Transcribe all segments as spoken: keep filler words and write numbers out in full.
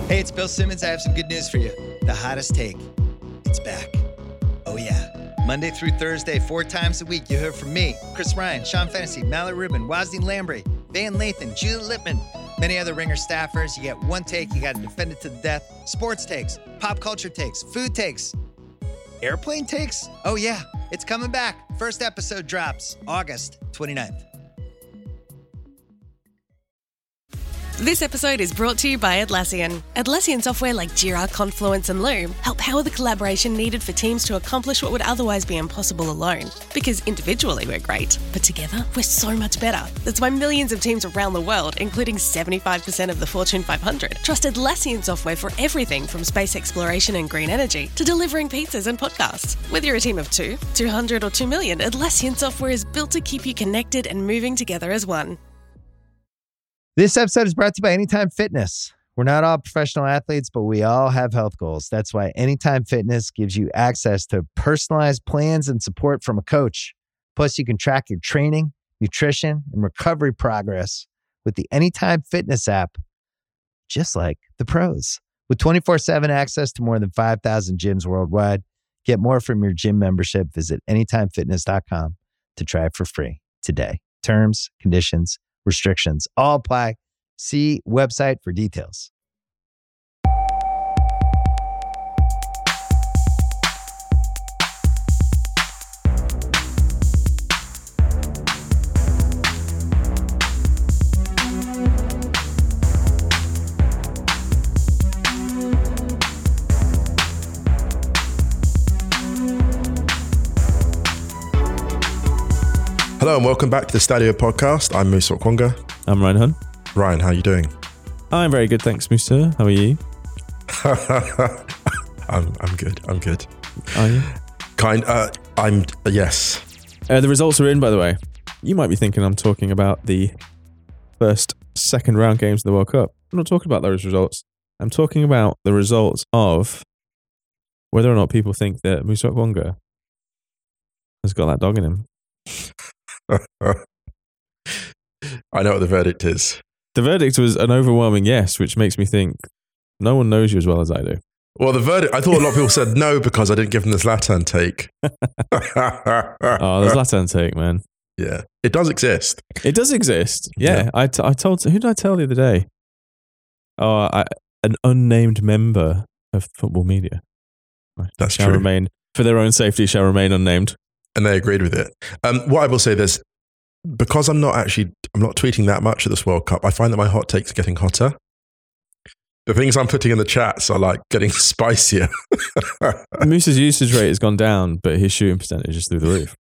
Hey, it's Bill Simmons. I have some good news for you. The hottest take. It's back. Oh, yeah. Monday through Thursday, four times a week, you hear from me, Chris Ryan, Sean Fennessy, Mallory Rubin, Wazny Lambre, Van Lathan, Julie Lippman, many other Ringer staffers. You get one take. You got to defend it to the death. Sports takes, pop culture takes, food takes, airplane takes. Oh, yeah. It's coming back. First episode drops August twenty-ninth. This episode is brought to you by Atlassian. Atlassian software like Jira, Confluence, and Loom help power the collaboration needed for teams to accomplish what would otherwise be impossible alone. Because individually we're great, but together we're so much better. That's why millions of teams around the world, including seventy-five percent of the Fortune five hundred, trust Atlassian software for everything from space exploration and green energy to delivering pizzas and podcasts. Whether you're a team of two, two hundred, or two million, Atlassian software is built to keep you connected and moving together as one. This episode is brought to you by Anytime Fitness. We're not all professional athletes, but we all have health goals. That's why Anytime Fitness gives you access to personalized plans and support from a coach. Plus, you can track your training, nutrition, and recovery progress with the Anytime Fitness app, just like the pros. With twenty-four seven access to more than five thousand gyms worldwide, get more from your gym membership. Visit anytime fitness dot com to try it for free today. Terms, conditions, restrictions all apply. See website for details. Hello and welcome back to the Stadio podcast. I'm Musa Okwonga. I'm Ryan Hun. Ryan, how are you doing? I'm very good, thanks, Musa. How are you? I'm I'm good. I'm good. Are you? Kind. Uh, I'm uh, yes. Uh, the results are in, by the way. You might be thinking I'm talking about the first, second round games of the World Cup. I'm not talking about those results. I'm talking about the results of whether or not people think that Musa Okwonga has got that dog in him. I know what the verdict is. The verdict was an overwhelming yes, which makes me think no one knows you as well as I do. Well, the verdict, I thought a lot of people said no because I didn't give them the Zlatan take. Oh, the Zlatan take, man. Yeah, it does exist. It does exist. Yeah, yeah. I, t- I told, who did I tell the other day? Oh, I, an unnamed member of football media. That's shall true. Remain, for their own safety, shall remain unnamed. And they agreed with it. Um, what I will say is, because I'm not actually, I'm not tweeting that much at this World Cup, I find that my hot takes are getting hotter. The things I'm putting in the chats are like getting spicier. Moose's usage rate has gone down, but his shooting percentage is through the roof.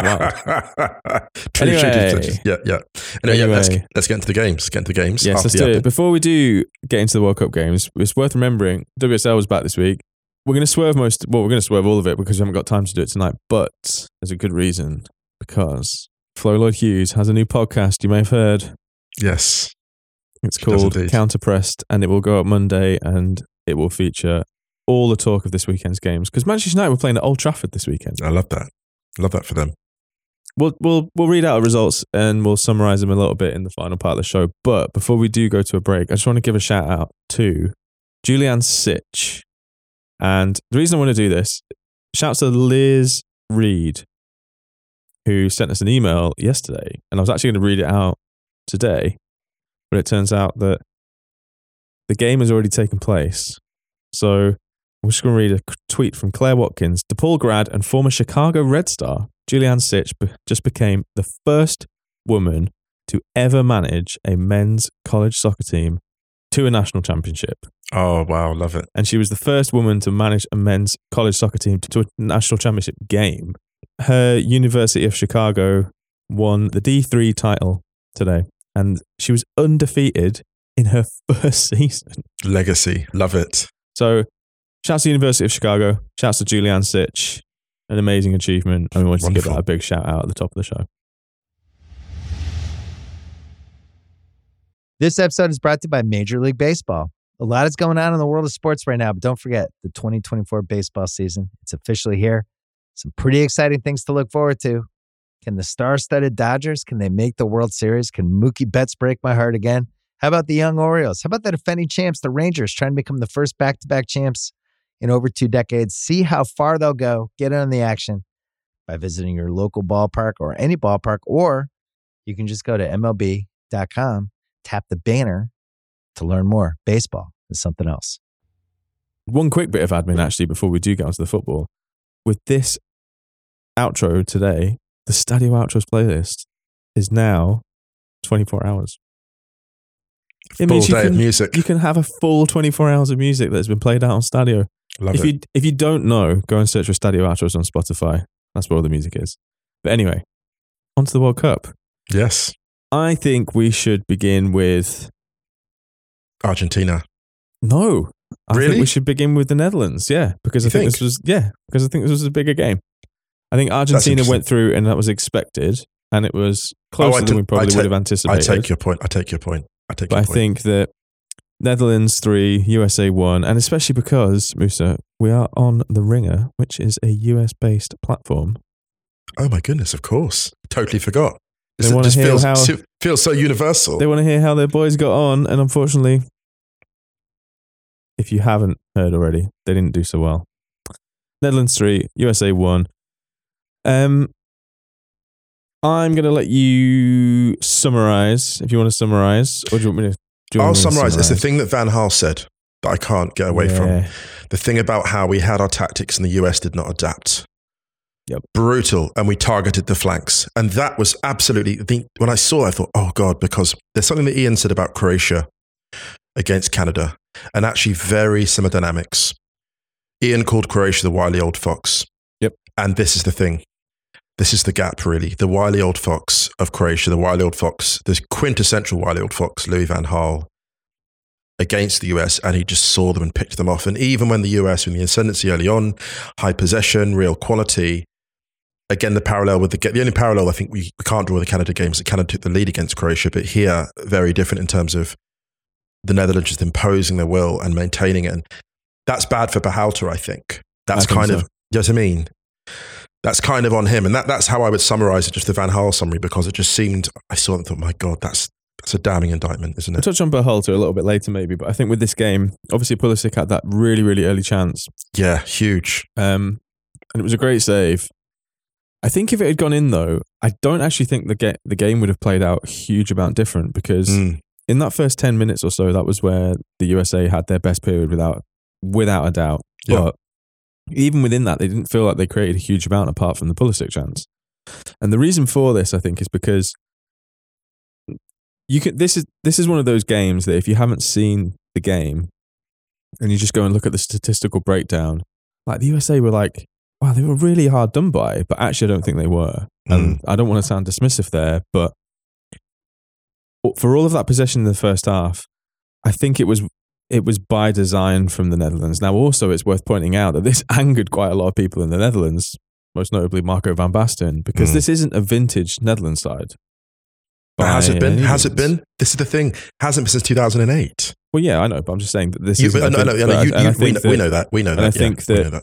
True anyway, shooting percentage. Yeah, yeah. Anyway, anyway. yeah let's, let's get into the games. Let's get into the games. Yes, let's do it. Before we do get into the World Cup games, it's worth remembering W S L was back this week. We're going to swerve most, well, we're going to swerve all of it because we haven't got time to do it tonight, but there's a good reason, because Flo Lloyd Hughes has a new podcast you may have heard. Yes. It's called Counterpressed, and it will go up Monday, and it will feature all the talk of this weekend's games, because Manchester United were playing at Old Trafford this weekend. I love that. I love that for them. We'll, we'll, we'll read out our results and we'll summarise them a little bit in the final part of the show, but before we do go to a break, I just want to give a shout out to Julianne Sitch. And the reason I want to do this, shouts to Liz Reed, who sent us an email yesterday, and I was actually going to read it out today, but it turns out that the game has already taken place. So I'm just going to read a tweet from Claire Watkins. DePaul grad and former Chicago Red Star, Julianne Sitch, be- just became the first woman to ever manage a men's college soccer team to a national championship. Oh, wow. Love it. And she was the first woman to manage a men's college soccer team to a national championship game. Her University of Chicago won the D three title today, and she was undefeated in her first season. Legacy. Love it. So, shouts to the University of Chicago. Shouts to Julianne Sitch. An amazing achievement. And we wanted Wonderful. to give that a big shout out at the top of the show. This episode is brought to you by Major League Baseball. A lot is going on in the world of sports right now, but don't forget the twenty twenty-four baseball season. It's officially here. Some pretty exciting things to look forward to. Can the star-studded Dodgers, can they make the World Series? Can Mookie Betts break my heart again? How about the young Orioles? How about the defending champs, the Rangers, trying to become the first back-to-back champs in over two decades? See how far they'll go. Get in on the action by visiting your local ballpark or any ballpark, or you can just go to M L B dot com, tap the banner to learn more. Baseball is something else. One quick bit of admin, actually, before we do get onto the football. With this outro today, the Stadio Outros playlist is now twenty-four hours. It Full means you day can, of music. You can have a full twenty-four hours of music that's been played out on Stadio. Love if it. you if you don't know, go and search for Stadio Outros on Spotify. That's where all the music is. But anyway, onto the World Cup. Yes. I think we should begin with Argentina. no. I Really? think we should begin with the Netherlands. Yeah, because You I think, think? this was yeah because I think this was a bigger game. I think Argentina interesting. went through and that was expected, and it was closer I than t- we probably I ta- would have I anticipated. take your point. I take your point. I take But your I point. think that Netherlands three, U S A one, and especially because, Musa, we are on The Ringer, which is a U S-based platform. Oh my goodness, of course. Totally forgot. They This wanna just hear feels, how- feels so universal. They want to hear how their boys got on, and unfortunately, if you haven't heard already, they didn't do so well. Netherlands three, U S A one. Um, I'm going to let you summarize, if you want to summarize, or do you want me to? Do you I'll want me to summarize. It's the thing that Van Gaal said that I can't get away from. Yeah. The thing about how we had our tactics and the U S did not adapt. Yep. Brutal. And we targeted the flanks. And that was absolutely, the, when I saw it, I thought, oh God, because there's something that Ian said about Croatia against Canada, and actually very similar dynamics. Ian called Croatia the wily old fox. Yep. And this is the thing. This is the gap, really. The wily old fox of Croatia, the wily old fox, the quintessential wily old fox, Louis van Gaal, against the U S, and he just saw them and picked them off. And even when the U S, in the ascendancy early on, high possession, real quality, again, the parallel with the, the only parallel I think we, we can't draw with the Canada games, that Canada took the lead against Croatia, but here, very different in terms of the Netherlands just imposing their will and maintaining it. And that's bad for Berhalter, I think. That's I think kind so. of, you know what I mean? That's kind of on him. And that, that's how I would summarize it, just the Van Gaal summary, because it just seemed, I saw it and thought, my God, that's that's a damning indictment, isn't We'll it? touch on Berhalter a little bit later, maybe, but I think with this game, obviously Pulisic had that really, really early chance, Yeah, huge. um, and it was a great save. I think if it had gone in, though, I don't actually think the ga- the game would have played out a huge amount different, because Mm. in that first ten minutes or so, that was where the U S A had their best period without without a doubt. Yeah. But even within that, they didn't feel like they created a huge amount apart from the Pulisic chance. And the reason for this, I think, is because you can. This is this is one of those games that if you haven't seen the game and you just go and look at the statistical breakdown, like the U S A were like, wow, they were really hard done by, but actually I don't think they were. And I don't want to sound dismissive there, but for all of that possession in the first half, I think it was it was by design from the Netherlands. Now, also, it's worth pointing out that this angered quite a lot of people in the Netherlands, most notably Marco van Basten, because Mm. this isn't a vintage Netherlands side. But has by it been? any Has it means. been? This is the thing. Hasn't been since two thousand eight. Well, yeah, I know, but I'm just saying that this You, isn't I a know, I know, vin- I know, but you, I- and I you, we, think know, that- we know that. We know and that. I yeah, think we that- know that.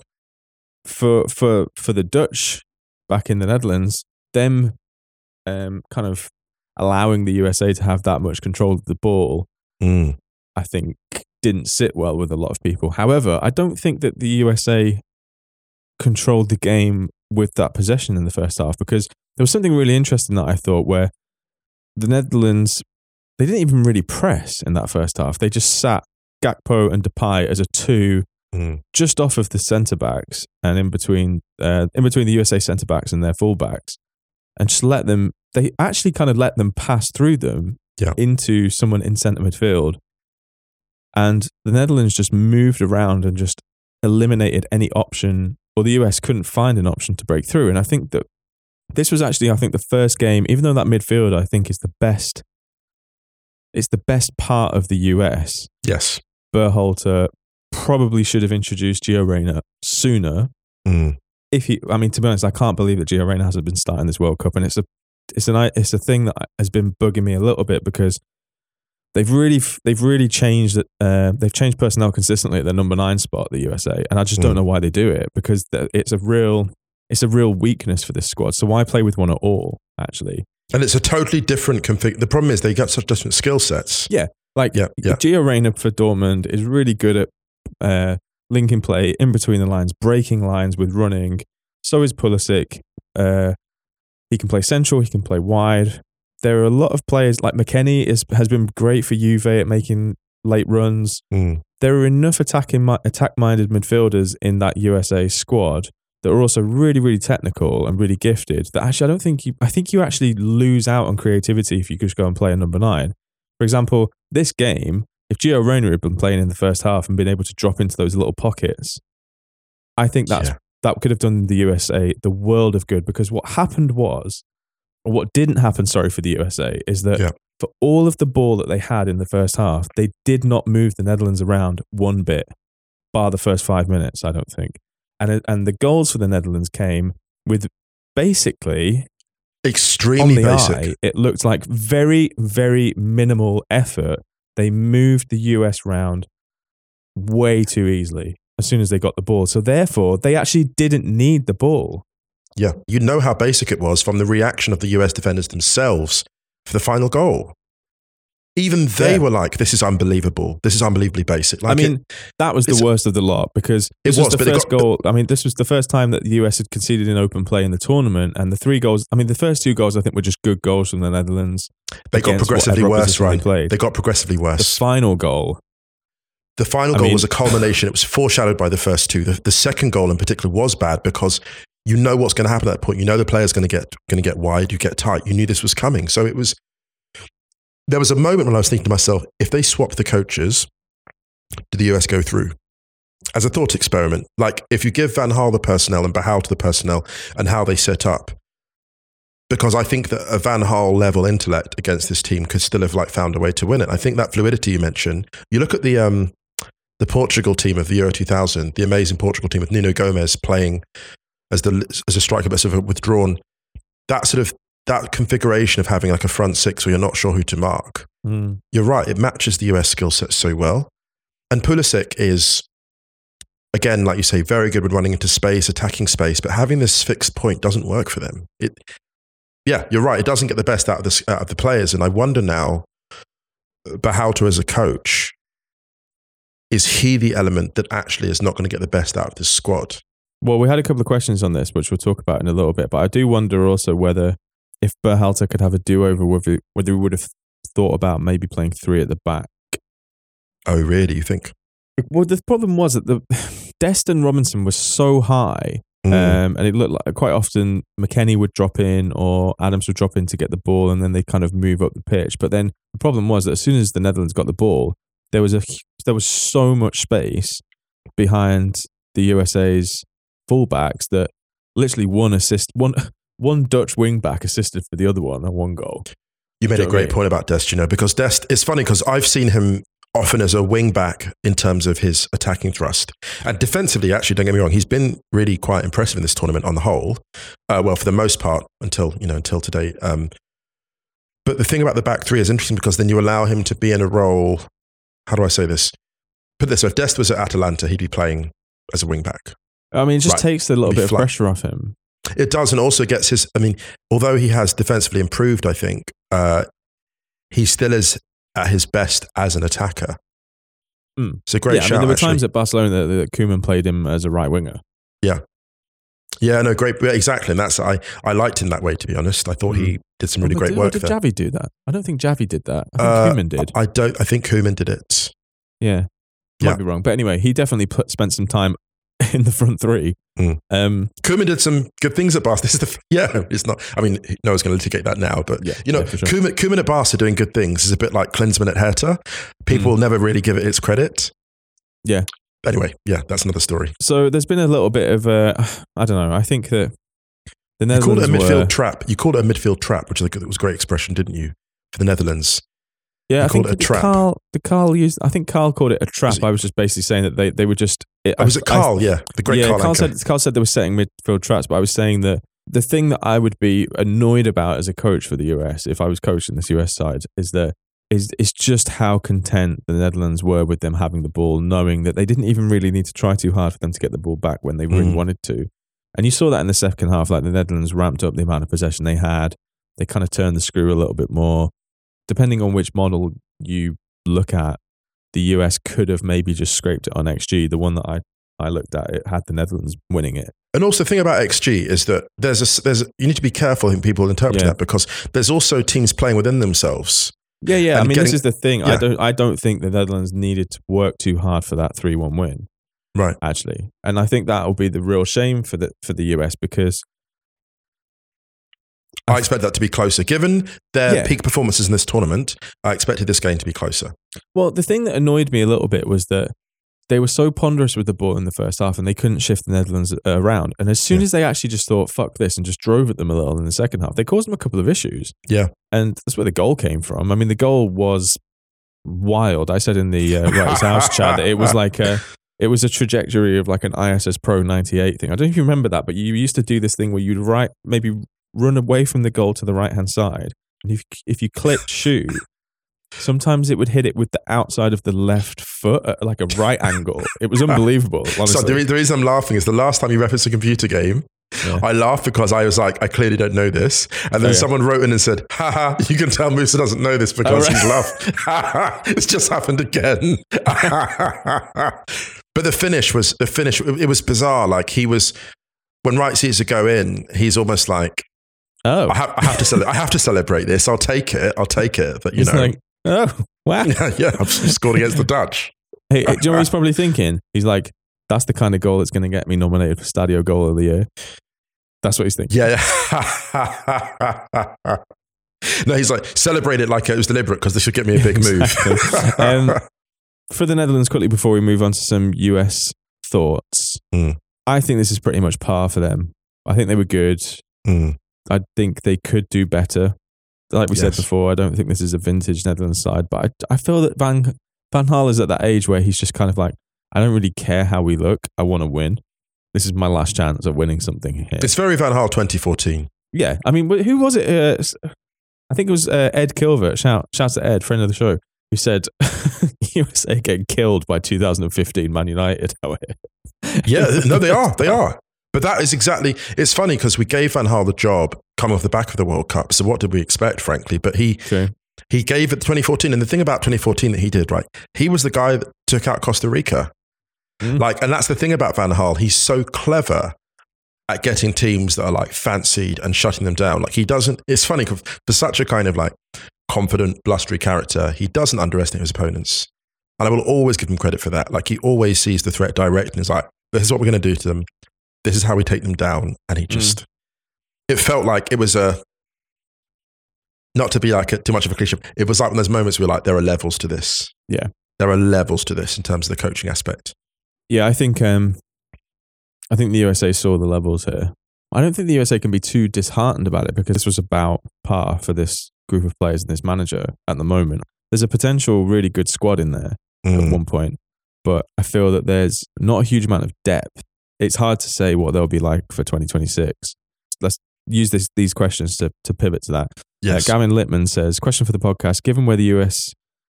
for for for the Dutch back in the Netherlands, them um, kind of allowing the U S A to have that much control of the ball, Mm. I think didn't sit well with a lot of people. However, I don't think that the U S A controlled the game with that possession in the first half, because there was something really interesting that I thought where the Netherlands, they didn't even really press in that first half. They just sat Gakpo and Depay as a two Mm. just off of the centre backs and in between uh, in between the U S A centre backs and their full backs, and just let them. They actually kind of let them pass through them Yeah. into someone in centre midfield, and the Netherlands just moved around and just eliminated any option, or the U S couldn't find an option to break through. And I think that this was actually, I think, the first game, even though that midfield I think is the best. It's the best part of the U S. Yes. Berhalter probably should have introduced Gio Reyna sooner. Mm. If he, I mean, to be honest, I can't believe that Gio Reyna hasn't been starting this World Cup, and it's a, it's an, it's a thing that has been bugging me a little bit, because they've really, they've really changed, uh, they've changed personnel consistently at the number nine spot, the U S A, and I just don't Mm. know why they do it, because it's a real, it's a real weakness for this squad. So why play with one at all? Actually, And it's a totally different config. The problem is they got such different skill sets. Yeah. Like, yeah, yeah. Gio Reyna for Dortmund is really good at uh, linking play in between the lines, breaking lines with running. So is Pulisic. Uh, he can play central, he can play wide. There are a lot of players, like McKennie is, has been great for Juve at making late runs. Mm. There are enough attacking attack-minded midfielders in that U S A squad that are also really, really technical and really gifted that actually I don't think you, I think you actually lose out on creativity if you just go and play a number nine. For example, this game, if Gio Reyna had been playing in the first half and been able to drop into those little pockets, I think that's yeah. that could have done the U S A the world of good, because what happened was, or what didn't happen, sorry, for the U S A, is that yeah. for all of the ball that they had in the first half, they did not move the Netherlands around one bit, bar the first five minutes, I don't think. And and the goals for the Netherlands came with basically... Extremely on the basic. Eye, it looked like very, very minimal effort. They moved the U S round way too easily as soon as they got the ball. So therefore, they actually didn't need the ball. Yeah, you know how basic it was from the reaction of the U S defenders themselves for the final goal. Even they yeah. were like, this is unbelievable. This is unbelievably basic. Like I mean, it, that was the worst of the lot, because this it was, was the but first got, goal. I mean, this was the first time that the U S had conceded in open play in the tournament. And the three goals, I mean, the first two goals, I think, were just good goals from the Netherlands. They got progressively worse, right? They, they got progressively worse. The final goal. The final I goal mean, was a culmination. It was foreshadowed by the first two. The, the second goal in particular was bad because you know what's going to happen at that point. You know the player's going to get going to get wide. You get tight. You knew this was coming. So it was. There was a moment when I was thinking to myself, if they swapped the coaches, did the U S go through? As a thought experiment, like if you give Van Gaal the personnel and Behoud the personnel and how they set up, because I think that a Van Gaal level intellect against this team could still have like found a way to win it. I think that fluidity you mentioned. You look at the um, the Portugal team of the Euro two thousand, the amazing Portugal team with Nuno Gomes playing as the as a striker, but sort of withdrawn. That sort of that configuration of having like a front six where you're not sure who to mark. Mm. You're right. It matches the U S skill set so well. And Pulisic is, again, like you say, very good with running into space, attacking space, but having this fixed point doesn't work for them. It, yeah, you're right. It doesn't get the best out of the, out of the players. And I wonder now, Behoud as a coach, is he the element that actually is not going to get the best out of this squad? Well, we had a couple of questions on this, which we'll talk about in a little bit, but I do wonder also whether if Berhalter could have a do-over, whether, whether he would have thought about maybe playing three at the back. Oh, really? You think? Well, the problem was that the Dest and Robinson was so high, mm. um, and it looked like quite often McKennie would drop in or Adams would drop in to get the ball, and then they kind of move up the pitch. But then the problem was that as soon as the Netherlands got the ball, there was a there was so much space behind the U S A's fullbacks that literally one assist, one one Dutch wing back assisted for the other one and one goal. You made a great point about Dest, you know, because Dest, it's funny because I've seen him often as a wing back in terms of his attacking thrust. And defensively, actually, don't get me wrong, he's been really quite impressive in this tournament on the whole. Uh, well, for the most part, until, you know, until today. Um, but the thing about the back three is interesting because then you allow him to be in a role, how do I say this? Put this, so if Dest was at Atalanta, he'd be playing as a wing back. I mean, it just right. takes a little bit flat. of pressure off him. It does, and also gets his, I mean, although he has defensively improved, I think, uh, he still is at his best as an attacker. Mm. It's a great yeah, shout, I mean, there were actually. times at Barcelona that, that Koeman played him as a right winger. Yeah. Yeah, no, great. Exactly. And that's, I, I liked him that way, to be honest. I thought mm. he did some really oh, great did, work did there. Did Xavi do that? I don't think Xavi did that. I think uh, Koeman did. I don't, I think Koeman did it. Yeah. Might yeah. be wrong. But anyway, he definitely put, spent some time in the front three. Mm. Um, Koeman did some good things at Barca. This is the yeah. It's not. I mean, no one's going to litigate that now. But yeah, you know, yeah, sure. Koeman, Koeman at Barca doing good things is a bit like Klinsmann at Hertha. People mm. never really give it its credit. Yeah. Anyway, yeah, that's another story. So there's been a little bit of a. I don't know. I think that the Netherlands you called it a midfield were, trap. You called it a midfield trap, which I think was a great expression, didn't you, for the Netherlands? Yeah, you I think it a trap. Carl, the Carl used. I think Carl called it a trap. Was I was just basically saying that they, they were just. It, oh, was it Carl? I, yeah, the great yeah, Carl. Carl said, Carl said they were setting midfield traps, but I was saying that the thing that I would be annoyed about as a coach for the U S, if I was coaching this U S side, is that is is just how content the Netherlands were with them having the ball, knowing that they didn't even really need to try too hard for them to get the ball back when they really mm. wanted to. And you saw that in the second half, like the Netherlands ramped up the amount of possession they had. They kind of turned the screw a little bit more. Depending on which model you look at, the U S could have maybe just scraped it on X G. The one that I, I looked at, it had the Netherlands winning it. And also the thing about X G is that there's a, there's a, you need to be careful in people interpreting Yeah. that, because there's also teams playing within themselves. Yeah, yeah. I And mean, getting- this is the thing. yeah. I don't I don't think the Netherlands needed to work too hard for that three one win. Right. Actually. And I think that will be the real shame for the for the U S, because I expect that to be closer. Given their Yeah. peak performances in this tournament, I expected this game to be closer. well, the thing that annoyed me a little bit was that they were so ponderous with the ball in the first half and they couldn't shift the Netherlands around. And as soon Yeah. as they actually just thought, fuck this, and just drove at them a little in the second half, they caused them a couple of issues. Yeah. And that's where the goal came from. I mean, the goal was wild. I said in the uh, Wrighty's House chat that it was like a, it was a trajectory of like an I S S Pro ninety-eight thing. I don't know if you remember that, but you used to do this thing where you'd right, maybe run away from the goal to the right-hand side. And if, if you clicked shoot, sometimes it would hit it with the outside of the left foot at like a right angle. It was unbelievable, honestly. So the, re- the reason I'm laughing is the last time you referenced a computer game, Yeah. I laughed because I was like, I clearly don't know this. And then Oh, yeah. someone wrote in and said, haha, you can tell Musa doesn't know this because Oh, right. he's laughed. Haha, it's just happened again. But the finish was, the finish, it was bizarre. Like he was, when Wright sees it go in, he's almost like, Oh. I, ha- I have to cele- I have to celebrate this. I'll take it. I'll take it. But you He's know, like, oh, wow. yeah, yeah, I've scored against the Dutch. Hey, do you know what he's probably thinking? He's like, that's the kind of goal that's going to get me nominated for Stadio Goal of the Year. That's what he's thinking. Yeah, yeah. No, he's like, celebrate it like it was deliberate because this should get me a big Exactly. move. Um, For the Netherlands, quickly before we move on to some U S thoughts, Mm. I think this is pretty much par for them. I think they were good. Mm. I think they could do better. Like we said Yes. before, I don't think this is a vintage Netherlands side, but I, I feel that Van Van Gaal is at that age where he's just kind of like, I don't really care how we look. I want to win. This is my last chance at winning something here. It's very Van Gaal twenty fourteen. Yeah, I mean, who was it? Uh, I think it was uh, Ed Kilvert. Shout, shouts to Ed, friend of the show, who said U S A get killed by two thousand fifteen Man United. Yeah, no, they are. They are. But that is exactly, it's funny because we gave Van Gaal the job coming off the back of the World Cup. So what did we expect, frankly? But he True. he gave it twenty fourteen. And the thing about twenty fourteen that he did, right? He was the guy that took out Costa Rica. Mm. Like, and that's the thing about Van Gaal. He's so clever at getting teams that are like fancied and shutting them down. Like he doesn't, it's funny 'cause for such a kind of like confident, blustery character, he doesn't underestimate his opponents. And I will always give him credit for that. Like he always sees the threat direct and is like, this is what we're going to do to them. This is how we take them down. And he just, mm. it felt like it was a, not to be like a, too much of a cliche, it was like one of those moments where like, there are levels to this. Yeah. There are levels to this in terms of the coaching aspect. Yeah, I think um, I think the U S A saw the levels here. I don't think the U S A can be too disheartened about it because this was about par for this group of players and this manager at the moment. There's a potential really good squad in there Mm. at one point, but I feel that there's not a huge amount of depth. It's hard to say what they'll be like for twenty twenty-six. Let's use this, these questions to, to pivot to that. Yes. Uh, Gavin Littman says, question for the podcast, given where the U S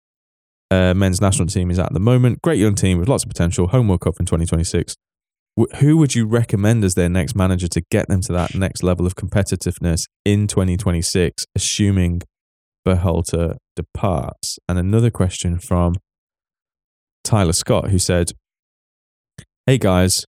uh, men's national team is at the moment, great young team with lots of potential, home World Cup in twenty twenty-six, w- who would you recommend as their next manager to get them to that next level of competitiveness in twenty twenty-six, assuming Berhalter departs? And another question from Tyler Scott, who said, hey guys,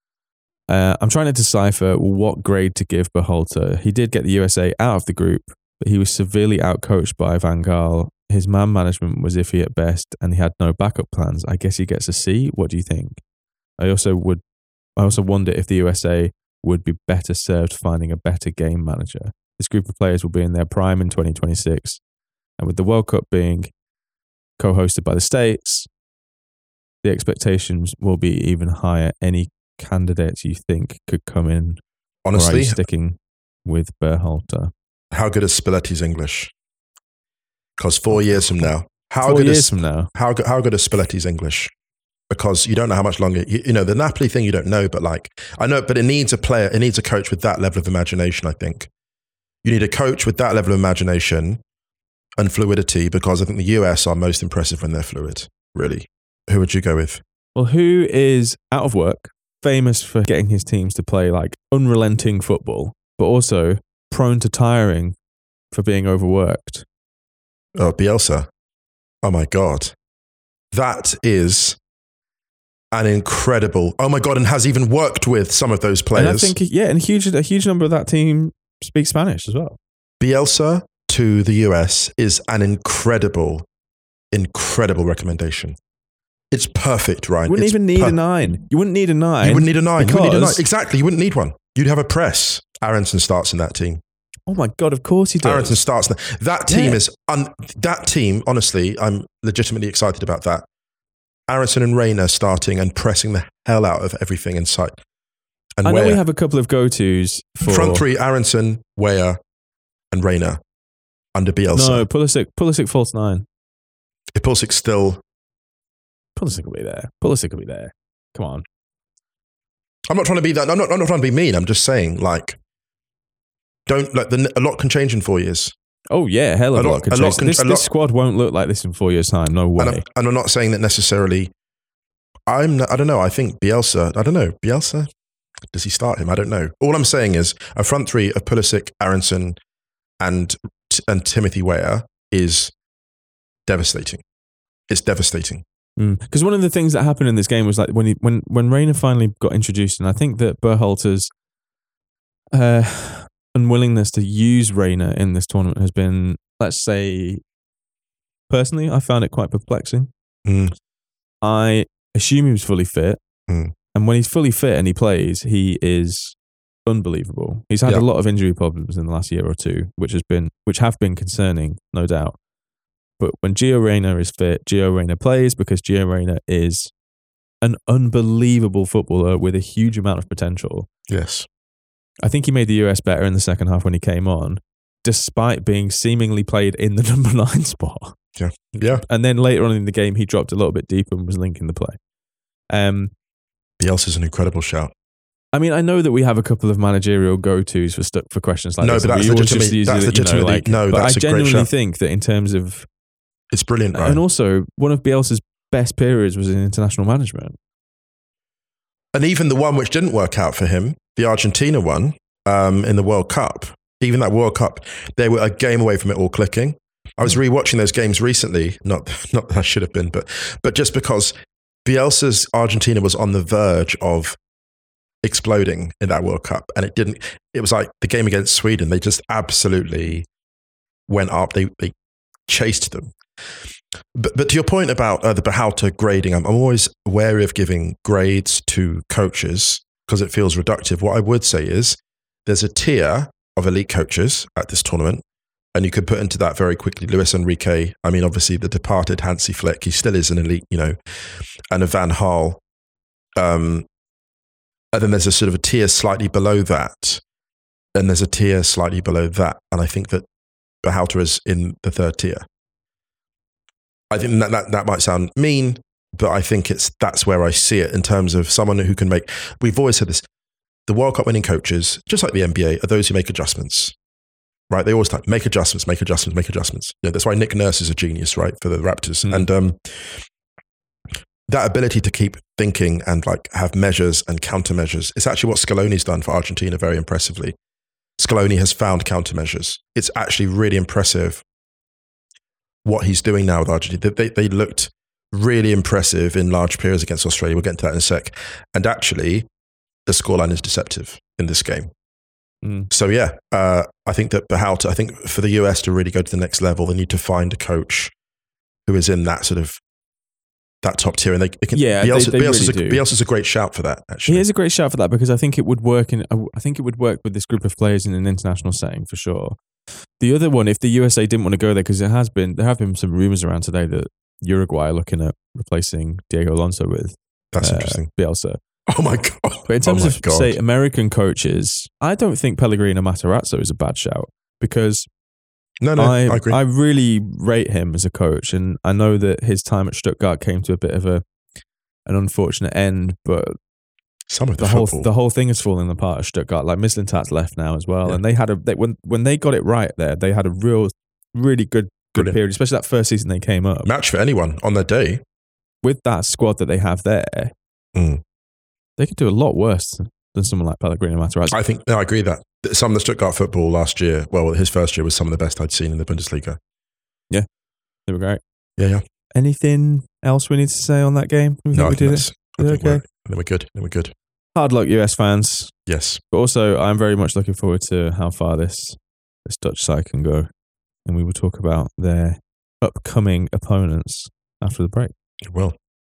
uh, I'm trying to decipher what grade to give Berhalter. He did get the U S A out of the group, but he was severely outcoached by Van Gaal. His man management was iffy at best, and he had no backup plans. I guess he gets a C. What do you think? I also would, I also wonder if the U S A would be better served finding a better game manager. This group of players will be in their prime in twenty twenty-six, and with the World Cup being co-hosted by the States, the expectations will be even higher. Any candidates you think could come in? Honestly, or are you sticking with Berhalter? How good is Spalletti's English? Because four years from now, how Four good years is from now, how good how good is Spalletti's English? Because you don't know how much longer you, you know the Napoli thing. You don't know, but like I know, but it needs a player. It needs a coach with that level of imagination. I think you need a coach with that level of imagination and fluidity. Because I think the U S are most impressive when they're fluid. Really, who would you go with? well, who is out of work, famous for getting his teams to play like unrelenting football, but also prone to tiring for being overworked? Oh, Bielsa. Oh my God. That is an incredible, oh my God, and has even worked with some of those players. And I think, yeah, and a huge, a huge number of that team speak Spanish as well. Bielsa to the U S is an incredible, incredible recommendation. It's perfect, Ryan. You wouldn't it's even need per- a nine. You wouldn't need a nine. You wouldn't need a nine. You wouldn't need a nine. because- Exactly. You wouldn't need one. You'd have a press. Aronson starts in that team. Oh my God, of course he does. Aronson starts in that. That team Yeah. is, un- that team, honestly, I'm legitimately excited about that. Aronson and Rayner starting and pressing the hell out of everything in sight. And I know Weah. we have a couple of go-tos for... Front three, Aronson, Weah, and Rayner under Bielsa. No, Pulisic, Pulisic false nine. If Pulisic still... Pulisic will be there. Pulisic will be there. Come on. I'm not trying to be that. I'm not, I'm not trying to be mean. I'm just saying, like, don't, like, the, a lot can change in four years. Oh yeah, hell of a A lot- lot. could a lot change. can- this, a this lot- squad won't look like this in four years' time. No way. And I'm, and I'm not saying that necessarily. I'm. Not, I don't know. I think Bielsa. I don't know. Bielsa. Does he start him? I don't know. All I'm saying is a front three of Pulisic, Aronson, and and Timothy Weah is devastating. It's devastating. Because one of the things that happened in this game was like when he, when when Rayner finally got introduced, and I think that Berhalter's uh, unwillingness to use Rayner in this tournament has been, let's say, personally, I found it quite perplexing. Mm. I assume he was fully fit, Mm. and when he's fully fit and he plays, he is unbelievable. He's had Yeah. a lot of injury problems in the last year or two, which has been which have been concerning, no doubt. But when Gio Reyna is fit, Gio Reyna plays because Gio Reyna is an unbelievable footballer with a huge amount of potential. Yes. I think he made the U S better in the second half when he came on, despite being seemingly played in the number nine spot. Yeah. Yeah. And then later on in the game, he dropped a little bit deeper and was linking the play. Um, Bielsa's an incredible shout. I mean, I know that we have a couple of managerial go-tos for stu- for questions like No, this. but and that's we always just legitimately- use that's it, you know, legitimately- like- no, but that's I a great genuinely shout. think that in terms of, It's brilliant, Ryan. and also one of Bielsa's best periods was in international management. And even the one which didn't work out for him, the Argentina one um, in the World Cup, even that World Cup, they were a game away from it all clicking. I was rewatching those games recently. Not, not that I should have been, but, but just because Bielsa's Argentina was on the verge of exploding in that World Cup, and it didn't. It was like the game against Sweden. They just absolutely went up. They they chased them. But, but to your point about uh, the Berhalter grading, I'm, I'm always wary of giving grades to coaches because it feels reductive. What I would say is there's a tier of elite coaches at this tournament, and you could put into that very quickly Luis Enrique. I mean, obviously the departed Hansi Flick, he still is an elite, you know, and a Van Gaal. Um, and then there's a sort of a tier slightly below that, and there's a tier slightly below that, and I think that Berhalter is in the third tier. I think that, that that might sound mean, but I think it's that's where I see it in terms of someone who can make. We've always said this: the World Cup winning coaches, just like the N B A, are those who make adjustments. Right? They always like make adjustments, make adjustments, make adjustments. You know, that's why Nick Nurse is a genius, right, for the Raptors, Mm. and um, that ability to keep thinking and like have measures and countermeasures. It's actually what Scaloni's done for Argentina very impressively. Scaloni has found countermeasures. It's actually really impressive what he's doing now with Argentina. They, they looked really impressive in large periods against Australia. We'll get into that in a sec. And actually, the scoreline is deceptive in this game. Mm. So yeah, uh, I think that Berhalter, I think for the U S to really go to the next level, they need to find a coach who is in that sort of that top tier. And they, they can, Yeah, they- Bielsa, they Bielsa's, really a, do. Bielsa's a great shout for that, actually. He is a great shout for that because I think it would work in. I think it would work with this group of players in an international setting for sure. The other one, if the U S A didn't want to go there, because there has been there have been some rumors around today that Uruguay are looking at replacing Diego Alonso with That's uh, interesting. Bielsa. Oh my God. But in terms oh my of God. say American coaches, I don't think Pellegrino Matarazzo is a bad shout because no, no, I, I agree. I really rate him as a coach, and I know that his time at Stuttgart came to a bit of a an unfortunate end, but Some of the, the whole football. the whole thing is falling apart at Stuttgart. Like Mislintat's left now as well, Yeah. and they had a they, when when they got it right there, they had a real, really good good Brilliant. period, especially that first season they came up Match for anyone on their day. with that squad that they have there. Mm. They could do a lot worse than someone like Pellegrino Matarazzo. I think, no, I agree that some of the Stuttgart football last year, well, his first year was some of the best I'd seen in the Bundesliga. They were great. Yeah, yeah. anything else we need to say on that game? We No, I think we think did that's, it. I think Okay. we're, then we're good. Then we're good. Hard luck, U S fans. Yes. But also, I'm very much looking forward to how far this this Dutch side can go, and we will talk about their upcoming opponents after the break. Well,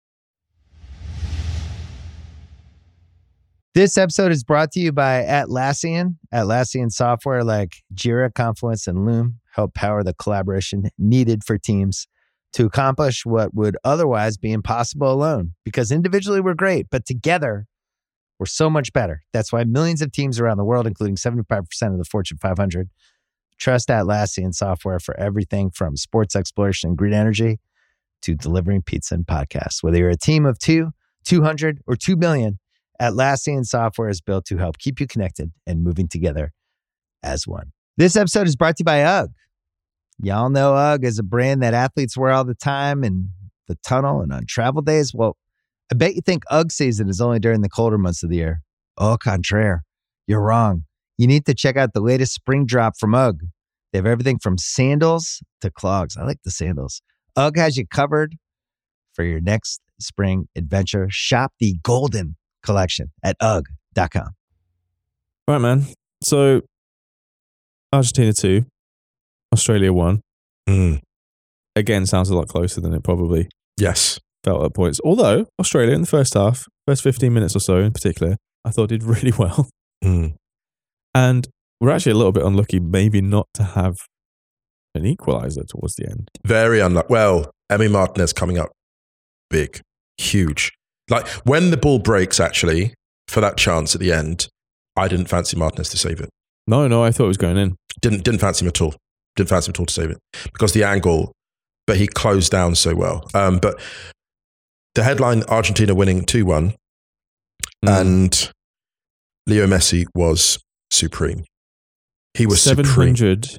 This episode is brought to you by Atlassian. Atlassian software like Jira, Confluence, and Loom help power the collaboration needed for teams to accomplish what would otherwise be impossible alone. Because individually we're great, but together we're so much better. That's why millions of teams around the world, including seventy-five percent of the Fortune five hundred, trust Atlassian software for everything from sports exploration and green energy to delivering pizza and podcasts. Whether you're a team of two, two hundred, or two million, Atlassian software is built to help keep you connected and moving together as one. This episode is brought to you by UGG. Y'all know UGG is a brand that athletes wear all the time in the tunnel and on travel days. Well, I bet you think UGG season is only during the colder months of the year. Au contraire, you're wrong. You need to check out the latest spring drop from UGG. They have everything from sandals to clogs. I like the sandals. UGG has you covered for your next spring adventure. Shop the Golden Collection at U G G dot com. Right, man. So, Argentina two, Australia one. mm, Again, sounds a lot closer than it probably yes. felt at points. Although, Australia in the first half, first fifteen minutes or so in particular, I thought did really well. Mm. And we're actually a little bit unlucky maybe not to have an equaliser towards the end. Very unlucky. Well, Emi Martinez coming up big, huge. Like when the ball breaks, actually, for that chance at the end, I didn't fancy Martinez to save it. No, no, I thought it was going in. Didn't didn't fancy him at all. Didn't fancy him at all to save it because the angle, but he closed down so well. Um, but the headline: Argentina winning two one, Mm. and Leo Messi was supreme. He was seven supreme. hundred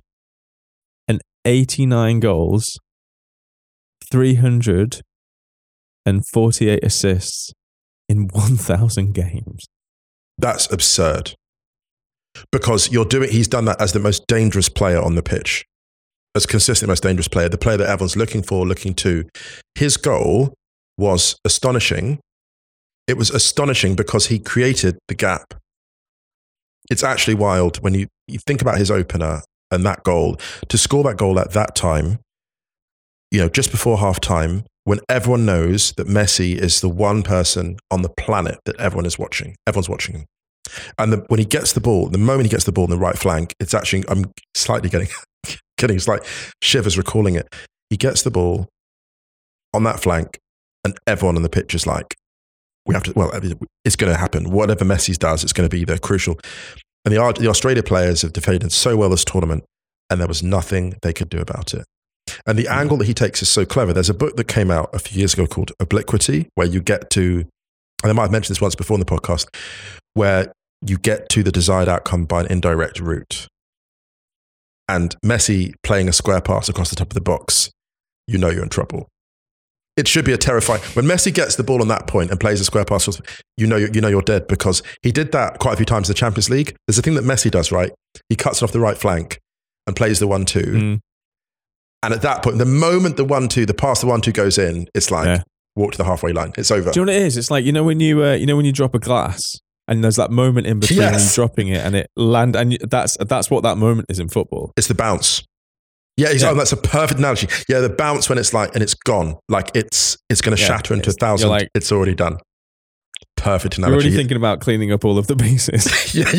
eighty-nine goals, three hundred forty-eight assists in one thousand games. That's absurd. Because you're doing, he's done that as the most dangerous player on the pitch, as consistent most dangerous player, the player that everyone's looking for, looking to. His goal was astonishing. It was astonishing because he created the gap. It's actually wild when you, you think about his opener and that goal. To score that goal at that time, you know, just before half time, when everyone knows that Messi is the one person on the planet that everyone is watching. Everyone's watching him. And the, when he gets the ball, the moment he gets the ball in the right flank, it's actually, I'm slightly getting, getting it's like shivers recalling it. He gets the ball on that flank and everyone on the pitch is like, we have to, well, it's going to happen. Whatever Messi does, it's going to be the crucial. And the, the Australia players have defended so well this tournament and there was nothing they could do about it. And the angle that he takes is so clever. There's a book that came out a few years ago called Obliquity, where you get to, and I might have mentioned this once before in the podcast, where you get to the desired outcome by an indirect route. And Messi playing a square pass across the top of the box, you know you're in trouble. It should be a terrifying, when Messi gets the ball on that point and plays a square pass, you know, you know you're dead, because he did that quite a few times in the Champions League. There's a thing that Messi does, right? He cuts it off the right flank and plays the one two. Mm. And at that point, the moment the one two, the pass the one two goes in, it's like Yeah. walk to the halfway line. It's over. Do you know what it is? It's like, you know, when you, uh, you know, when you drop a glass and there's that moment in between Yes. you dropping it and it land, and you, that's, that's what that moment is in football. It's the bounce. Yeah, he's, Yeah. oh, that's a perfect analogy. Yeah, the bounce when it's like, and it's gone. Like it's it's going to Yeah, shatter into a it's- thousand. you're like- It's already done. Perfect You're analogy. already thinking about cleaning up all of the pieces. yeah,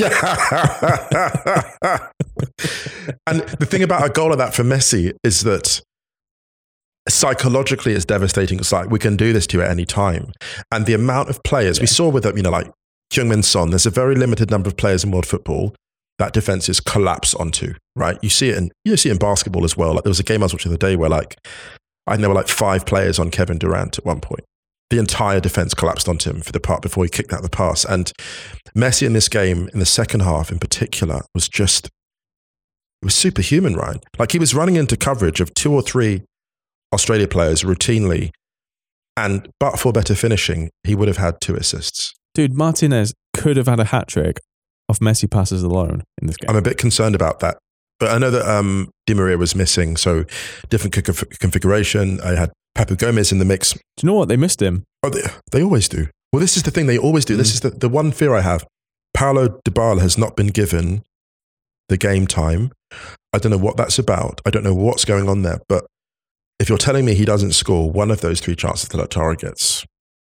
yeah. And the thing about a goal like that for Messi is that psychologically it's devastating. It's like, we can do this to you at any time. And the amount of players, we saw with, you know, like Heung-min Son, there's a very limited number of players in world football that defenses collapse onto, right? You see it in, you see it in basketball as well. Like there was a game I was watching the other day where like, I think there were like five players on Kevin Durant at one point. The entire defense collapsed onto him for the part before he kicked out the pass. And Messi in this game, in the second half in particular, was just, it was superhuman, Ryan. Like he was running into coverage of two or three Australia players routinely. And but for better finishing, he would have had two assists. Dude, Martinez could have had a hat trick off Messi passes alone in this game. I'm a bit concerned about that. But I know that um, Di Maria was missing, so different conf- configuration. I had Papu Gomez in the mix. Do you know what? They missed him. Oh, they, they always do. Well, this is the thing they always do. Mm. This is the, the one fear I have. Paulo Dybala has not been given the game time. I don't know what that's about. I don't know what's going on there. But if you're telling me he doesn't score one of those three chances that Lautaro gets,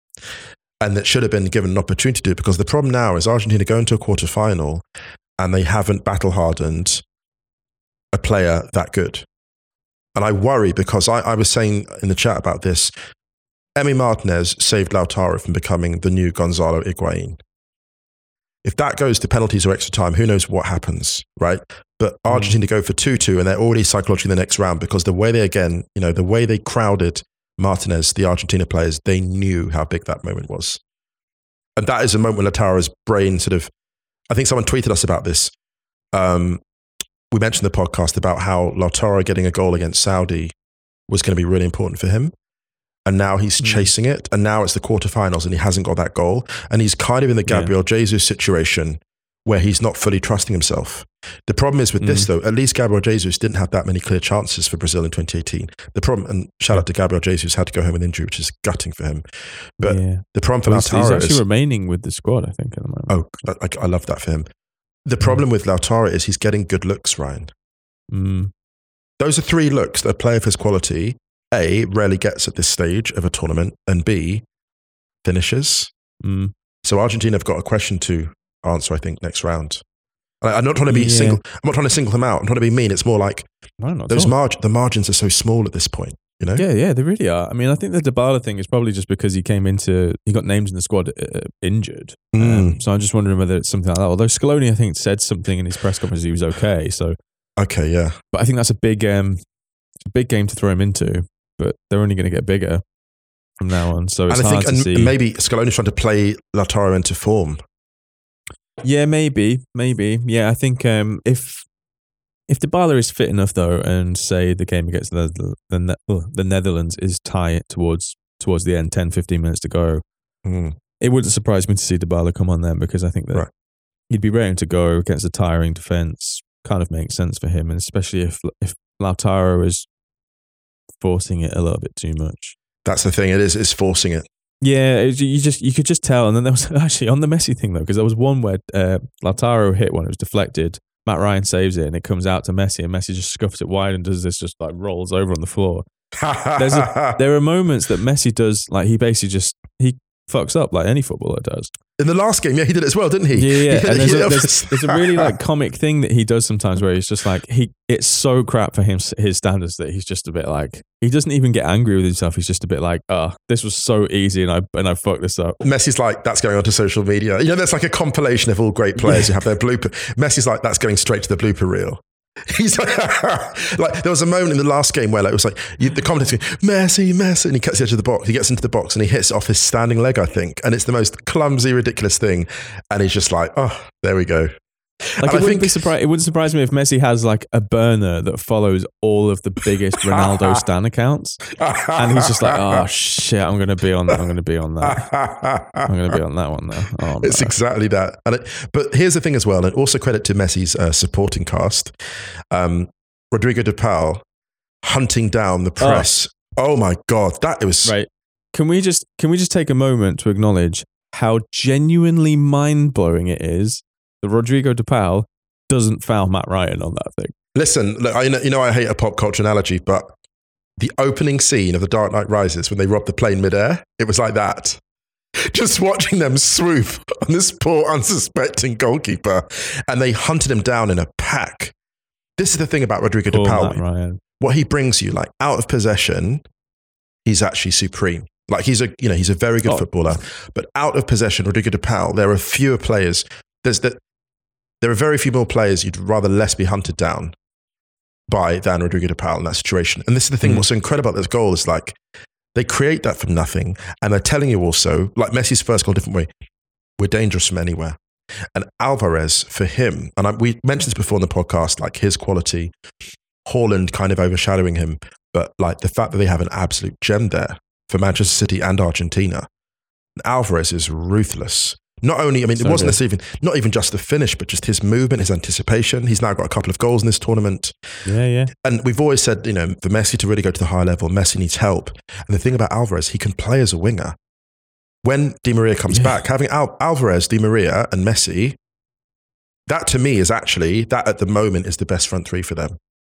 and that should have been given an opportunity to do it, because the problem now is Argentina go into a quarterfinal and they haven't battle-hardened a player that good. And I worry because I, I was saying in the chat about this, Emi Martinez saved Lautaro from becoming the new Gonzalo Higuain. If that goes to penalties or extra time, who knows what happens, right? But Argentina mm. go for two two and they're already psychologically in the next round because the way they, again, you know, the way they crowded Martinez, the Argentina players, they knew how big that moment was. And that is a moment when Lautaro's brain sort of, I think someone tweeted us about this. Um, we mentioned the podcast about how Lautaro getting a goal against Saudi was going to be really important for him. And now he's mm. chasing it. And now it's the quarterfinals and he hasn't got that goal. And he's kind of in the Gabriel yeah. Jesus situation where he's not fully trusting himself. The problem is with mm. this though, at least Gabriel Jesus didn't have that many clear chances for Brazil in twenty eighteen. The problem, and shout out to Gabriel Jesus, had to go home with injury, which is gutting for him. But yeah. the problem for well, Lautaro he's actually is, remaining with the squad, I think, at the moment. Oh, I, I love that for him. The problem mm. with Lautaro is he's getting good looks, Ryan. Mm. Those are three looks that a player of his quality, A, rarely gets at this stage of a tournament, and B, finishes. Mm. So Argentina have got a question to answer, I think, next round. I'm not trying to be yeah. single. I'm not trying to single them out. I'm trying to be mean. It's more like no, those margin. The margins are so small at this point. You know? Yeah, yeah, they really are. I mean, I think the Dybala thing is probably just because he came into, he got named in the squad uh, injured. Mm. Um, so I'm just wondering whether it's something like that. Although Scaloni, I think, said something in his press conference he was okay. So okay, yeah. But I think that's a big, um, a big game to throw him into. But they're only going to get bigger from now on. So it's and I hard think, to and see. Maybe Scaloni's trying to play Lautaro into form. Yeah, maybe, maybe. Yeah, I think um, if if Dybala is fit enough though, and say the game against the the, the Netherlands is tight towards towards the end, ten, fifteen minutes to go, mm. it wouldn't surprise me to see Dybala come on then, because I think that right. he'd be ready to go against a tiring defence. Kind of makes sense for him, and especially if if Lautaro is forcing it a little bit too much. That's the thing. It is. It's forcing it. Yeah, it, you just you could just tell. And then there was actually on the Messi thing though, because there was one where uh, Lautaro hit one, it was deflected. Matt Ryan saves it, and it comes out to Messi, and Messi just scuffs it wide and does this, just like rolls over on the floor. There's a, there are moments that Messi does, like he basically just he fucks up like any footballer does. In the last game, yeah, he did it as well, didn't he? Yeah, yeah. He, and there's, he, a, there's, there's a really like comic thing that he does sometimes where he's just like he. It's so crap for him his standards that he's just a bit like he doesn't even get angry with himself. He's just a bit like, oh, this was so easy, and I and I fucked this up. Messi's like, that's going onto social media. You know, there's like a compilation of all great players who have their blooper. Messi's like, that's going straight to the blooper reel. He's like, like, there was a moment in the last game where like, it was like you, the commentators go, Messi, Messi, and he cuts the edge of the box. He gets into the box and he hits it off his standing leg, I think, and it's the most clumsy, ridiculous thing. And he's just like, oh, there we go. Like it wouldn't think, be surprised. It wouldn't surprise me if Messi has like a burner that follows all of the biggest Ronaldo Stan accounts, and he's just like, "Oh shit, I'm going to be on that. I'm going to be on that. I'm going to be on that one now." Oh, no. It's exactly that. And it, but here's the thing as well, and also credit to Messi's uh, supporting cast, um, Rodrigo de Paul hunting down the press. Oh. oh my god, that it was right. Can we just can we just take a moment to acknowledge how genuinely mind blowing it is that Rodrigo de Paul doesn't foul Matt Ryan on that thing? Listen, look, I know, you know I hate a pop culture analogy, but the opening scene of The Dark Knight Rises when they robbed the plane midair, it was like that. Just watching them swoop on this poor unsuspecting goalkeeper, and they hunted him down in a pack. This is the thing about Rodrigo Poor de Paul. Matt Ryan. What he brings you, like out of possession, he's actually supreme. Like he's a, you know, he's a very good oh. footballer, but out of possession, Rodrigo de Paul, there are fewer players. There's that. There are very few more players you'd rather less be hunted down by than Rodrigo de Paul in that situation. And this is the thing, mm. what's so incredible about this goal is like, they create that from nothing. And they're telling you also, like Messi's first goal, different way, we're dangerous from anywhere. And Alvarez, for him, and I, we mentioned this before in the podcast, like his quality, Haaland kind of overshadowing him, but like the fact that they have an absolute gem there for Manchester City and Argentina. And Alvarez is ruthless. Not only, I mean, So it wasn't good. even not even just the finish, but just his movement, his anticipation. He's now got a couple of goals in this tournament. Yeah, yeah. And we've always said, you know, for Messi to really go to the high level, Messi needs help. And the thing about Alvarez, he can play as a winger. When Di Maria comes Yeah. back, having Al- Alvarez, Di Maria, and Messi, that to me is actually, that at the moment is the best front three for them.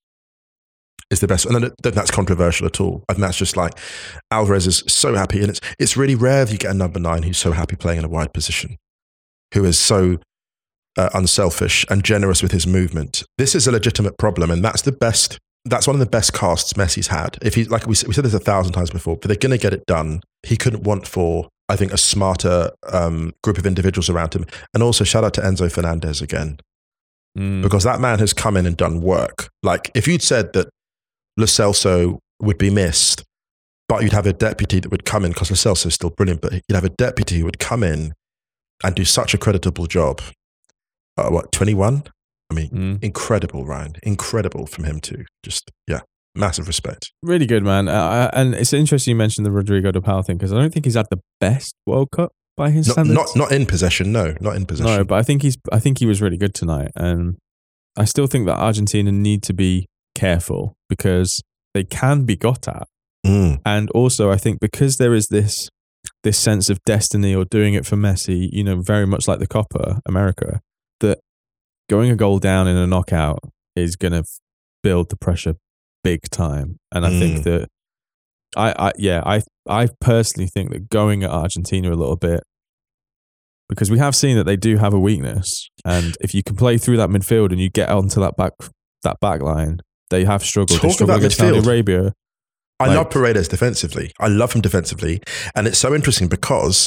Is the best. And I don't think that's controversial at all. I think that's just like, Alvarez is so happy. And it's, it's really rare that you get a number nine who's so happy playing in a wide position, who is so uh, unselfish and generous with his movement. This is a legitimate problem. And that's the best, that's one of the best casts Messi's had. If he, like we, we said this a thousand times before, but they're going to get it done. He couldn't want for, I think, a smarter um, group of individuals around him. And also shout out to Enzo Fernandez again, Mm. because that man has come in and done work. Like if you'd said that Lo Celso would be missed, but you'd have a deputy that would come in, because Lo Celso is still brilliant, but you'd have a deputy who would come in and do such a creditable job. Uh, what, twenty-one? I mean, Mm. incredible, Ryan. Incredible from him too. Just, yeah, massive respect. Really good, man. Uh, and it's interesting you mentioned the Rodrigo de Paul thing, because I don't think he's had the best World Cup by his Not, standards. not, not in possession, no, not in possession. No, but I think he's. I think he was really good tonight, and I still think that Argentina need to be careful because they can be got at, Mm. and also I think because there is this this sense of destiny or doing it for Messi, you know, very much like the Copa America, that going a goal down in a knockout is going to build the pressure big time, and I Mm. think that I, I yeah I I personally think that going at Argentina a little bit, because we have seen that they do have a weakness, and if you can play through that midfield and you get onto that back that back line, they have struggled. They Talk struggled about against Saudi midfield. Arabia. I Like- love Paredes defensively. I love him defensively. And it's so interesting because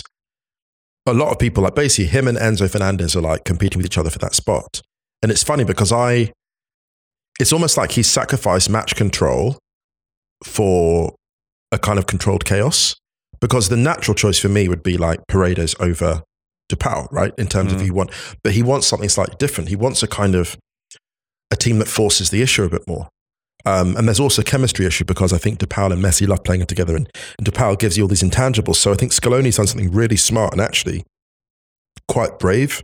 a lot of people, like basically him and Enzo Fernandez are like competing with each other for that spot. And it's funny because I, it's almost like he's sacrificed match control for a kind of controlled chaos, because the natural choice for me would be like Paredes over De Paul, right? In terms Mm. of he want, but he wants something slightly different. He wants a kind of a team that forces the issue a bit more. Um, and there's also a chemistry issue because I think De Paul and Messi love playing together, and, and De Paul gives you all these intangibles. So I think Scaloni's done something really smart and actually quite brave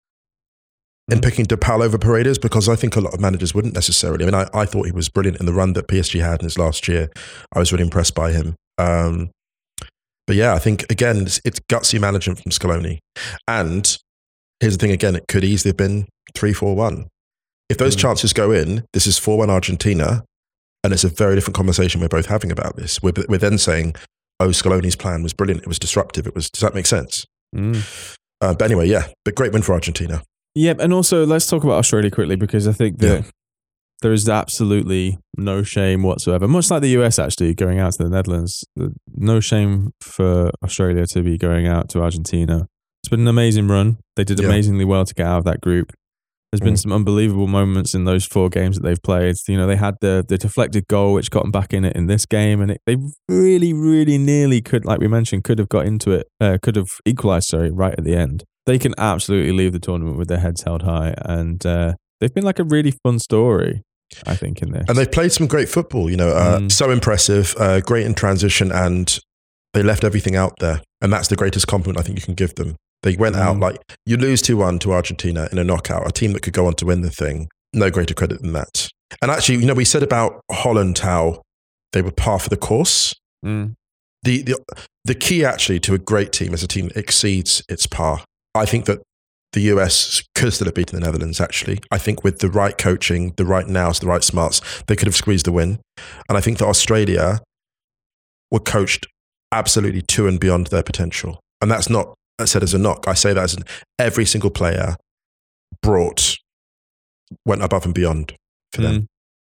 in Mm. picking De Paul over Paredes, because I think a lot of managers wouldn't necessarily. I mean, I, I thought he was brilliant in the run that P S G had in his last year. I was really impressed by him. Um, but yeah, I think, again, it's, it's gutsy management from Scaloni. And here's the thing, again, it could easily have been three four one. If those Mm. chances go in, this is four one Argentina, and it's a very different conversation we're both having about this. We're, we're then saying, oh, Scaloni's plan was brilliant. It was disruptive. It was, does that make sense? Mm. Uh, but anyway, yeah, but great win for Argentina. Yeah, and also let's talk about Australia quickly, because I think that Yeah. there is absolutely no shame whatsoever. Much like the U S actually going out to the Netherlands, no shame for Australia to be going out to Argentina. It's been an amazing run. They did Yeah. amazingly well to get out of that group. There's been Mm. some unbelievable moments in those four games that they've played. You know, they had the the deflected goal, which got them back in it in this game, and it, they really, really nearly could, like we mentioned, could have got into it, uh, could have equalised, sorry, right at the end. They can absolutely leave the tournament with their heads held high, and uh, they've been like a really fun story, I think, in this. And they've played some great football, you know, uh, Mm. so impressive, uh, great in transition, and they left everything out there. And that's the greatest compliment I think you can give them. They went out Mm. like, you lose two one to Argentina in a knockout, a team that could go on to win the thing. No greater credit than that. And actually, you know, we said about Holland how they were par for the course. Mm. The, the, the key actually to a great team is a team that exceeds its par. I think that the U S could still have beaten the Netherlands, actually. I think with the right coaching, the right nows, the right smarts, they could have squeezed the win. And I think that Australia were coached absolutely to and beyond their potential. And that's not said as a knock. I say that as an, every single player brought, went above and beyond for them. Mm.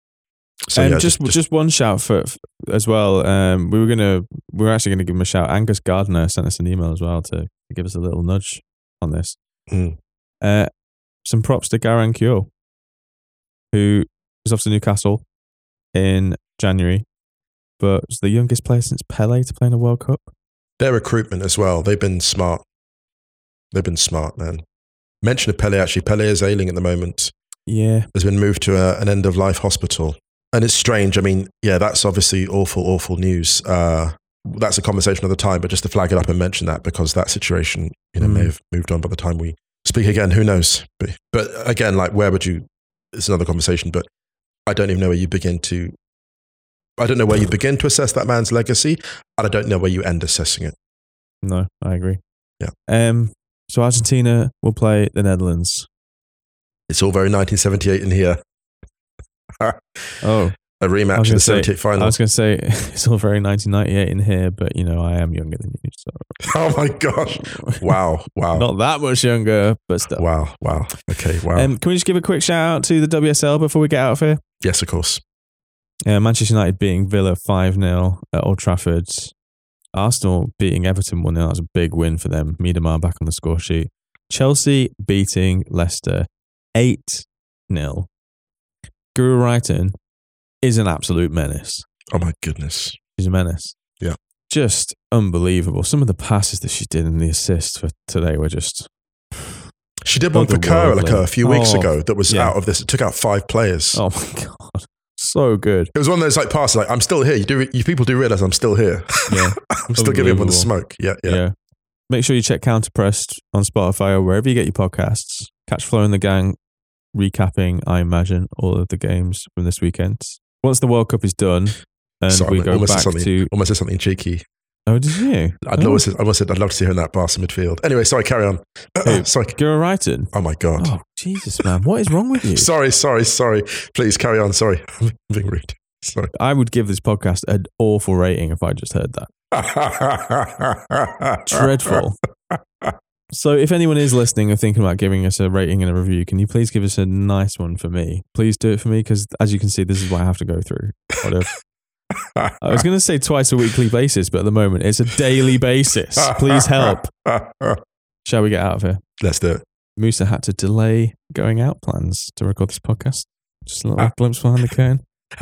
So um, yeah, just, just one shout for, for as well. Um, we were gonna we were actually gonna give him a shout. Angus Gardner sent us an email as well to, to give us a little nudge on this. Mm. Uh, some props to Garan Kyo, who was off to Newcastle in January, but was the youngest player since Pele to play in a World Cup. Their recruitment as well. They've been smart. They've been smart, man. Mention of Pele, actually. Pele is ailing at the moment. Yeah, Has been moved to a, an end-of-life hospital. And it's strange. I mean, yeah, that's obviously awful, awful news. Uh, that's a conversation of the time, but just to flag it up and mention that, because that situation you know, Mm. may have moved on by the time we speak again. Who knows? But, but again, like, where would you? It's another conversation. But I don't even know where you begin to. I don't know where you begin to assess that man's legacy, and I don't know where you end assessing it. No, I agree. Yeah. Um. So Argentina will play the Netherlands. It's all very nineteen seventy-eight in here. Oh, A rematch in the seventy-eight final. I was going to say it's all very nineteen ninety-eight in here, but you know I am younger than you. So. Oh my gosh! Wow! Wow! Not that much younger, but still. Wow! Wow! Okay! Wow! Um, can we just give a quick shout out to the W S L before we get out of here? Yes, of course. Uh, Manchester United beating Villa five nil at Old Trafford. Arsenal beating Everton one nil. That was a big win for them. Miedemar back on the score sheet. Chelsea beating Leicester eight nil. Guru Wrighton is an absolute menace. Oh my goodness. She's a menace. Yeah. Just unbelievable. Some of the passes that she did and the assists for today were just... She did one for Kerr like a few weeks Oh, ago that was yeah. out of this. It took out five players. Oh my God. So good. It was one of those like passes like, I'm still here. You do. You people do realize I'm still here. Yeah. I'm still giving everyone the Unbelievable. smoke. Yeah, yeah. Yeah. Make sure you check Counterpressed on Spotify or wherever you get your podcasts. Catch Flo and the gang recapping, I imagine, all of the games from this weekend. Once the World Cup is done and Sorry, we I go almost said back something, to... almost said something cheeky. Oh, did you? I'd oh. almost said, I almost said I'd love to see her in that Barca midfield. Anyway, sorry, carry on. Who? sorry. Guru Wrighton? Oh my God. Oh, Jesus, man. What is wrong with you? Sorry, sorry, sorry. Please carry on. Sorry. I'm being rude. Sorry. I would give this podcast an awful rating if I just heard that. Dreadful. So if anyone is listening or thinking about giving us a rating and a review, can you please give us a nice one for me? Please do it for me because as you can see, this is what I have to go through. What if- I was going to say twice a weekly basis, but at the moment it's a daily basis. Please help. Shall we get out of here? Let's do it. Musa had to delay going out plans to record this podcast. Just a little glimpse behind the curtain.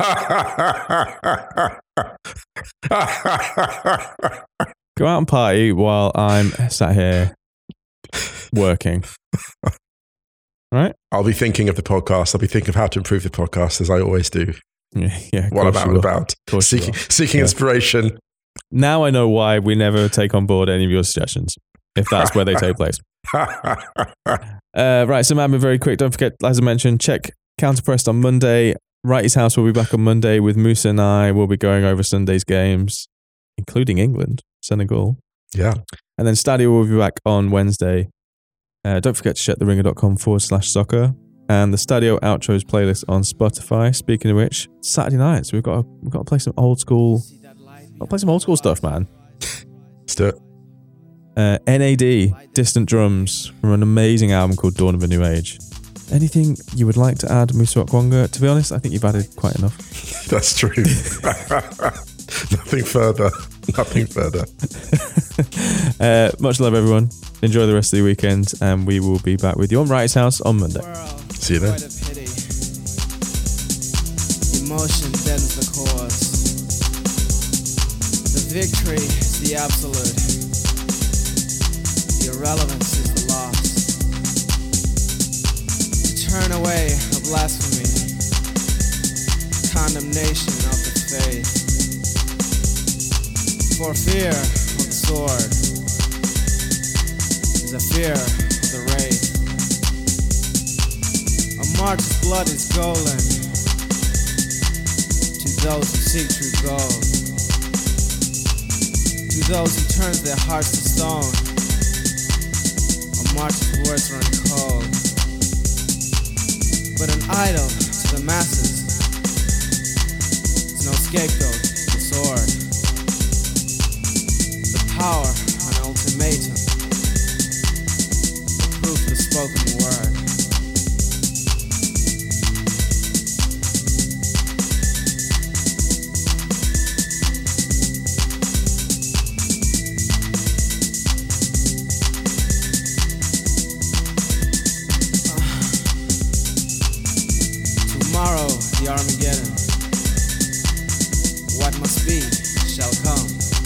Go out and party while I'm sat here working. Right? I'll be thinking of the podcast. I'll be thinking of how to improve the podcast as I always do. Yeah, yeah. of While I'm course out you and will. about. Of course you Seeking, will. seeking Yeah. inspiration. Now I know why we never take on board any of your suggestions, if that's where they take place. Uh, right, so man, very quick. Don't forget, as I mentioned, check Counterpressed on Monday. Wrighty's House will be back on Monday with Musa and I. We'll be going over Sunday's games, including England, Senegal. Yeah. And then Stadio will be back on Wednesday. Uh, don't forget to check theringer.com forward slash soccer. And the Stadio Outros playlist on Spotify. Speaking of which, Saturday nights, we've got to, we've got to play some old school, got to play some old school stuff, man. Let's do it. Uh, N A D, Distant Drums, from an amazing album called Dawn of a New Age. Anything you would like to add, Musa Okwonga? To be honest, I think you've added quite enough. That's true. Nothing further. Nothing further. uh, much love, everyone. Enjoy the rest of the weekend, and we will be back with you on Wrighty's House on Monday. See you then. Quite a pity. Emotion deadens the cause. The victory is the absolute. The irrelevance is the loss. To turn away a blasphemy, condemnation of the faith. For fear of the sword is a fear of the wraith. A martyr's blood is golden to those who seek true gold. To those who turn their hearts to stone, a martyr's words run cold. But an idol to the masses is no scapegoat, the sword. The power, an ultimatum. The proof, the spoken word. Tomorrow, the Armageddon. What must be shall come.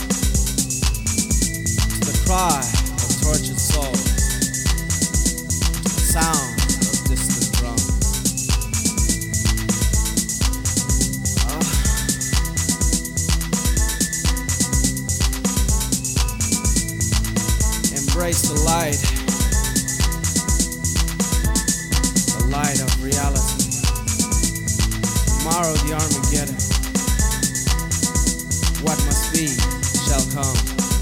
To the cry of tortured souls. To the sound of distant drums. Ah. Embrace awaits the light, the light of reality. Tomorrow the Armageddon, what must be shall come.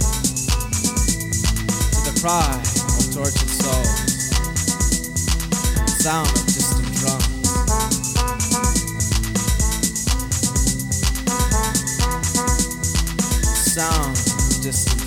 To the cry of tortured souls, sound of distant drums. Sound of distant